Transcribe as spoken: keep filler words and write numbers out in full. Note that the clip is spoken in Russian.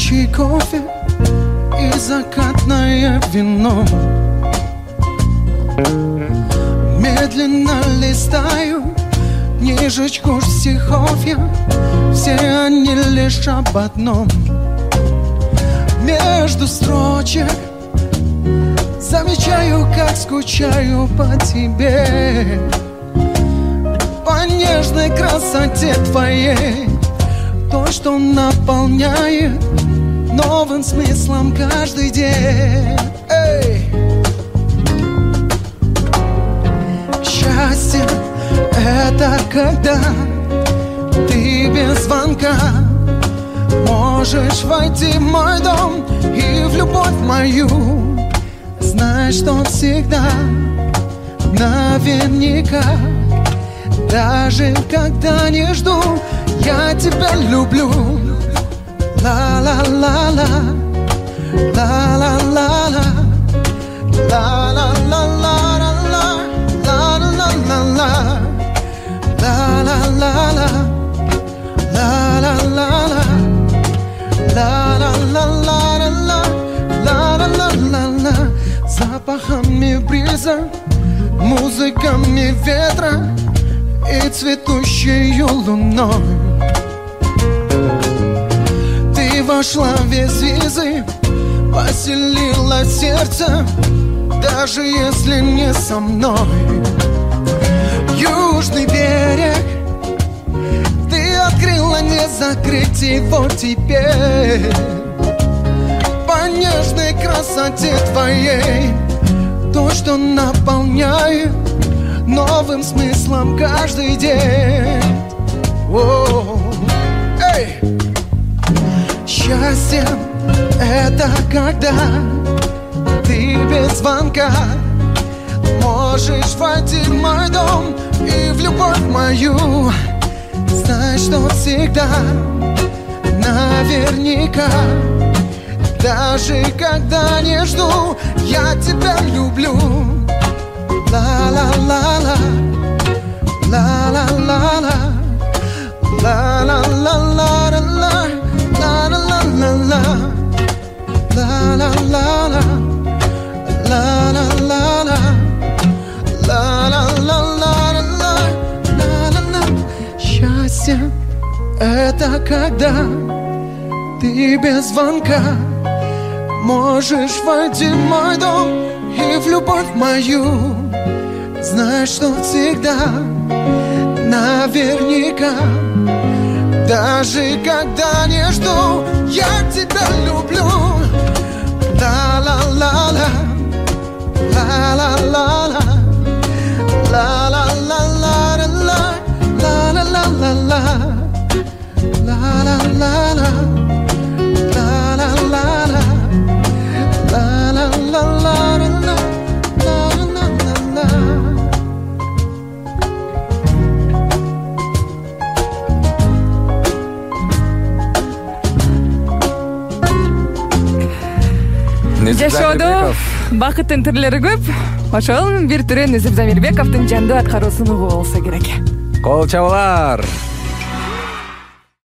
горячий кофе и закатное вино. Медленно листаю книжечку стихов я, все они лишь об одном. Между строчек замечаю, как скучаю по тебе, по нежной красоте твоей, то, что наполняет новым смыслом каждый день. Эй! Счастье — это когда ты без звонка можешь войти в мой дом и в любовь мою. Знаешь, что всегда, наверняка, даже когда не жду, я тебя люблю. Ла-ла-ла-ла, ла-ла-ла-ла, ла-ла-ла-ла-ла, ла-ла-ла-ла, ла-ла-ла-ла, ла-ла-ла-ла, ла-ла-ла-ла-ла, ла-ла-ла-ла-ла. Запахами бриза, музыками ветра и цветущей луной. Ты вошла без визы, поселила сердце, даже если не со мной. Южный берег, ты открыла, не закрыть его теперь. По нежной красоте твоей, то, что наполняет новым смыслом каждый день. О-о-о. Эй! Счастье — это когда ты без звонка можешь войти в мой дом и в любовь мою. Знаешь, что всегда, наверняка, даже когда не жду, я тебя люблю. Ла-ла-ла-ла, ла-ла-ла-ла, ла-ла-ла-ла-ла, ла-ла-ла-ла, ла-ла-ла-ла, ла-ла-ла-ла, ла-ла-ла-ла-ла, ла-ла-ла. Счастье — это когда ты без звонка можешь войти в мой дом и в любовь мою. Знаешь, что всегда, наверняка, даже когда не жду, я тебя люблю. Ла-ла-ла-ла, ла-ла-ла-ла, ла-ла-ла-ла-ла, ла-ла-ла-ла-ла, ла-ла-ла-ла, ла-ла-ла-ла. Жашоодо бакыттын түрлөрү көп. Ошол бир түрү Незип Замирбековдун жандуу аткаруусун угуу болсо керек. Кол чабуулар.